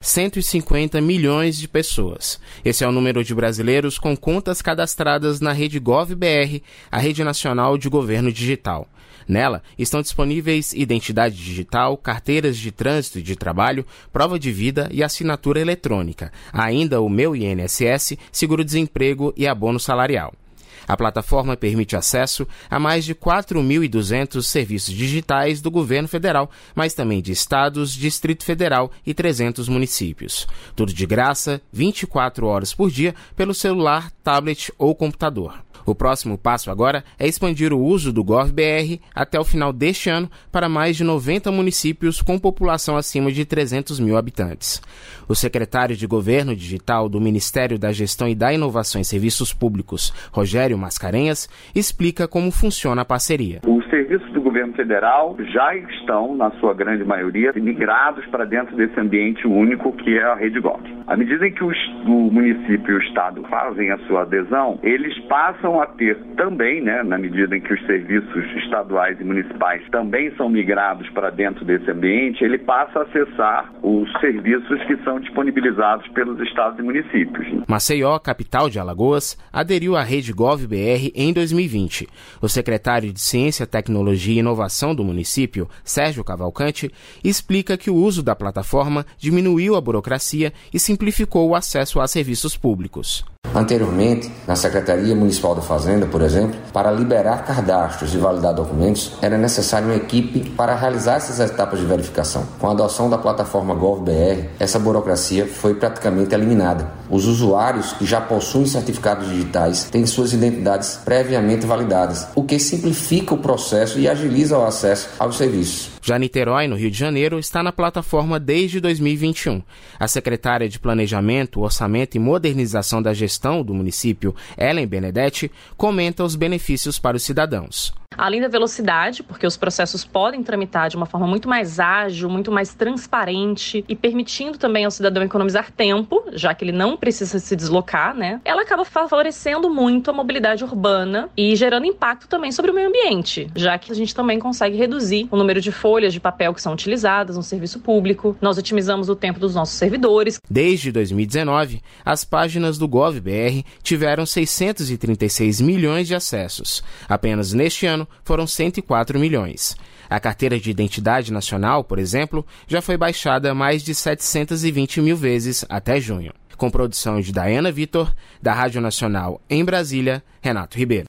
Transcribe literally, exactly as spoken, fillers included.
cento e cinquenta milhões de pessoas. Esse é o número de brasileiros com contas cadastradas na Rede Gov.br, a Rede Nacional de Governo Digital. Nela estão disponíveis identidade digital, carteiras de trânsito e de trabalho, prova de vida e assinatura eletrônica, ainda o Meu I N S S, seguro-desemprego e abono salarial. A plataforma permite acesso a mais de quatro mil e duzentos serviços digitais do governo federal, mas também de estados, Distrito Federal e trezentos municípios. Tudo de graça, vinte e quatro horas por dia, pelo celular, tablet ou computador. O próximo passo agora é expandir o uso do Gov.br até o final deste ano para mais de noventa municípios com população acima de trezentos mil habitantes. O secretário de Governo Digital do Ministério da Gestão e da Inovação em Serviços Públicos, Rogério Mascarenhas, explica como funciona a parceria. Os serviços do governo federal já estão, na sua grande maioria, migrados para dentro desse ambiente único que é a Rede Gov. À medida em que o município e o estado fazem a sua adesão, eles passam a ter também, né, na medida em que os serviços estaduais e municipais também são migrados para dentro desse ambiente, ele passa a acessar os serviços que são disponibilizados pelos estados e municípios. Maceió, capital de Alagoas, aderiu à Rede Gov.br em dois mil e vinte. O secretário de Ciência, Tecnologia e Inovação do município, Sérgio Cavalcante, explica que o uso da plataforma diminuiu a burocracia e simplificou o acesso a serviços públicos. Anteriormente, na Secretaria Municipal da Fazenda, por exemplo, para liberar cadastros e validar documentos, era necessária uma equipe para realizar essas etapas de verificação. Com a adoção da plataforma Gov.br, essa burocracia foi praticamente eliminada. Os usuários que já possuem certificados digitais têm suas identidades previamente validadas, o que simplifica o processo e agiliza o acesso aos serviços. Já Niterói, no Rio de Janeiro, está na plataforma desde dois mil e vinte e um. A secretária de Planejamento, Orçamento e Modernização da Gestão do município, Ellen Benedetti, comenta os benefícios para os cidadãos. Além da velocidade, porque os processos podem tramitar de uma forma muito mais ágil, muito mais transparente e permitindo também ao cidadão economizar tempo, já que ele não precisa se deslocar, né? Ela acaba favorecendo muito a mobilidade urbana e gerando impacto também sobre o meio ambiente, já que a gente também consegue reduzir o número de folhas de papel que são utilizadas no serviço público. Nós otimizamos o tempo dos nossos servidores. Desde dois mil e dezenove, as páginas do Gov.br tiveram seiscentos e trinta e seis milhões de acessos. Apenas neste ano, foram cento e quatro milhões. A carteira de identidade nacional, por exemplo, já foi baixada mais de setecentas e vinte mil vezes até junho. Com produção de Diana Vitor, da Rádio Nacional em Brasília, Renato Ribeiro.